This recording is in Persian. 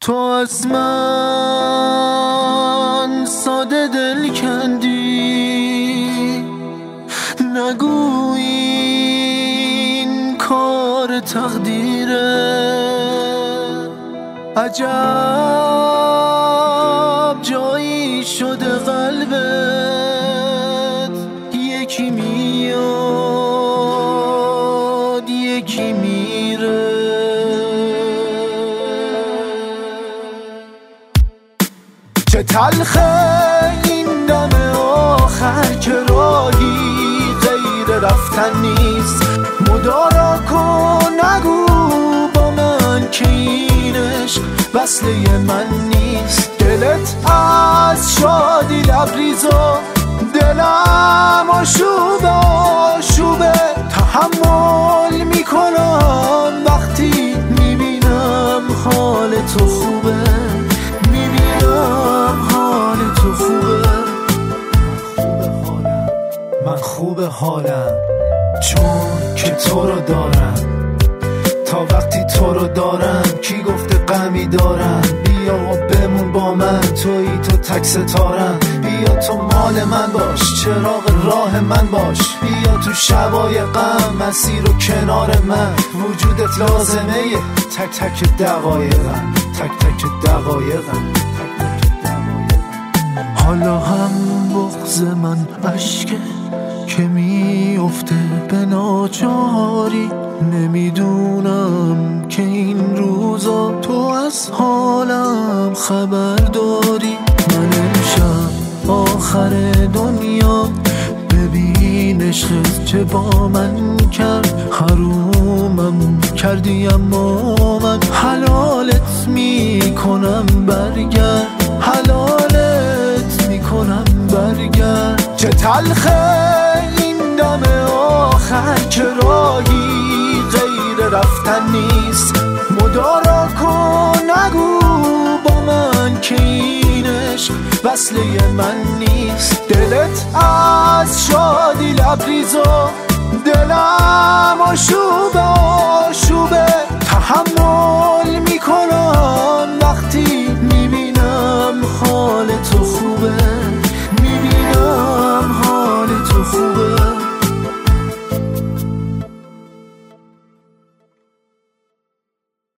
تو از من ساده دل کندی، نگو این کار تقدیره. عجب جایی شده قلبت، یکی میاد یکی میره. چه تلخه این دم آخر که راهی غیر رفتن نیست. مدارا کن نگو با من که اینش وصله من نیست. دلت از شادی لبریز و دلم آشوبه آشوبه. تحمل میکنم وقتی میبینم حال تو خوبه، میبینم حال تو خوبه. من خوبه حالم چون که تو رو دارم. تا وقتی تو رو دارم کی گفته غمی دارم؟ بیا و بمون با من، تویی تو تک ستارم. بیا تو مال من باش، چراغ راه من باش. بیا تو شبای غم مسیر و کنار من. وجودت لازمه تک تک دقایقم، تک تک دقایقم. حالا هم بغض من عشقه که میفته به ناچاری. نمیدونم که این روزا تو از حالم خبر داری. من امشب آخر دنیا ببین عشقت چه با من کرد. حرومم کردی اما من حلالت میکنم برگرد، حلالت میکنم برگرد. چه تلخه این دم آخر که راهی غیر رفتن نیست. مدارا کن نگو با من که اینش وصله من نیست. دلت از شادی لبریز و دلم آشوبه آشوبه. تحمل میکنم وقتی